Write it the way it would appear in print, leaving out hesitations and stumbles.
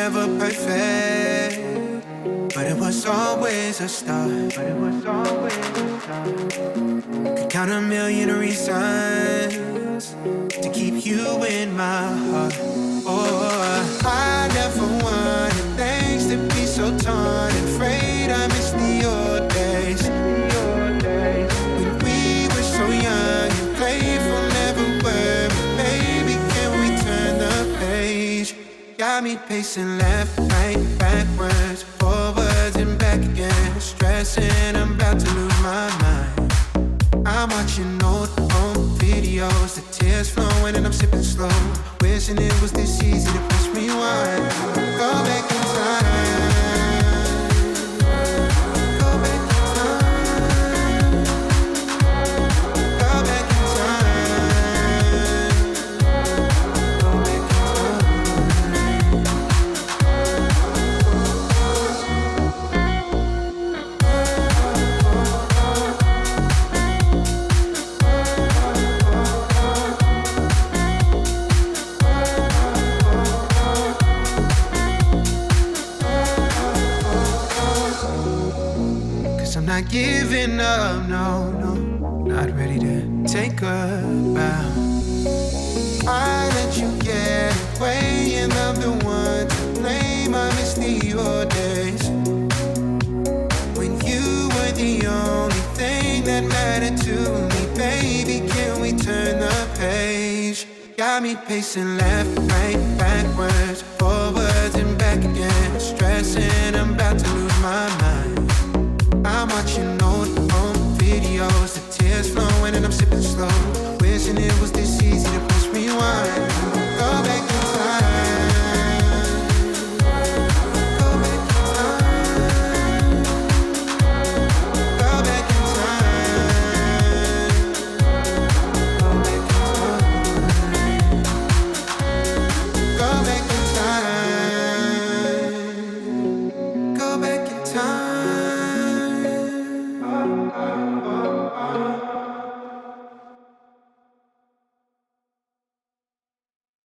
never perfect, but it was always a start. Could count a million reasons to keep you in my heart. Oh, I never wanted things to be so torn and afraid I miss the old days. When we were so young and playful, never worried. Baby, can we turn the page? Got me pacing left, right, backwards, forwards and back again. Stressing, I'm about to lose my mind. I'm watching old home videos, the tears flowing and I'm sipping slow. Wishing it was this easy to press rewind. Go back in time. Go back in time. Go back in time. Go back in not giving up, no, not ready to take a bow. I let you get away and I'm the one to blame. I miss the old days when you were the only thing that mattered to me. Baby, can we turn the page? Got me pacing left, right, backwards, forwards and back again. Stressing, I'm about to lose my mind. I'm watching old home videos, the tears flowing and I'm sipping slow. Wishing it was this easy to push rewind. Go back in time. Go back in time. Go back in time. Go back in time. Go back in time. Go back in time.